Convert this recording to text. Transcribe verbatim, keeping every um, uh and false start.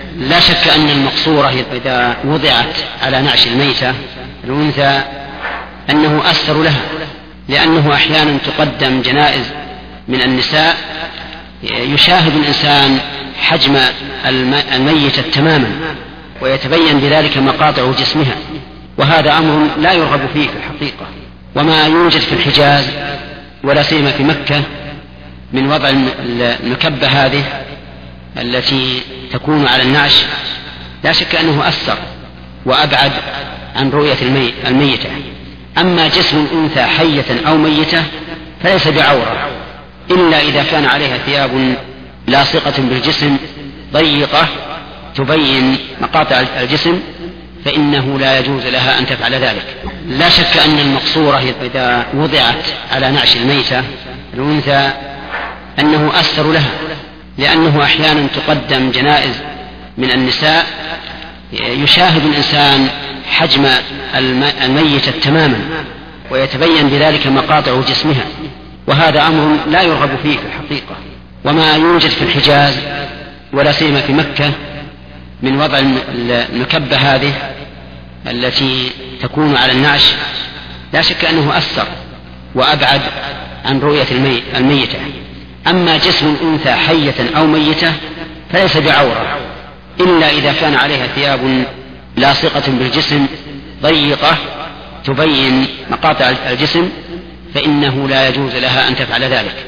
لا شك أن المقصورة إذا وضعت على نعش الميتة الأنثى أنه أستر لها، لأنه أحيانا تقدم جنائز من النساء يشاهد الإنسان حجم الميتة تماما ويتبين بذلك مقاطع جسمها، وهذا أمر لا يرغب فيه في الحقيقة. وما يوجد في الحجاز ولا سيما في مكة من وضع المكبة هذه التي تكون على النعش لا شك أنه أثر وأبعد عن رؤية الميتة. أما جسم الأنثى حية أو ميتة فليس بعورة إلا إذا كان عليها ثياب لاصقة بالجسم ضيقة تبين مقاطع الجسم فإنه لا يجوز لها أن تفعل ذلك. لا شك أن المقصورة إذا وضعت على نعش الميتة الأنثى أنه أستر لها، لأنه أحيانا تقدم جنائز من النساء يشاهد الإنسان حجم الميتة تماما ويتبين بذلك مقاطع جسمها، وهذا أمر لا يرغب فيه في الحقيقة. وما يوجد في الحجاز ولا سيما في مكة من وضع المكبة هذه التي تكون على النعش لا شك أنه أثر وأبعد عن رؤية الميتة. أما جسم الأنثى حية أو ميتة فليس بعورة إلا إذا كان عليها ثياب لاصقة بالجسم ضيقة تبين مقاطع الجسم فإنه لا يجوز لها أن تفعل ذلك.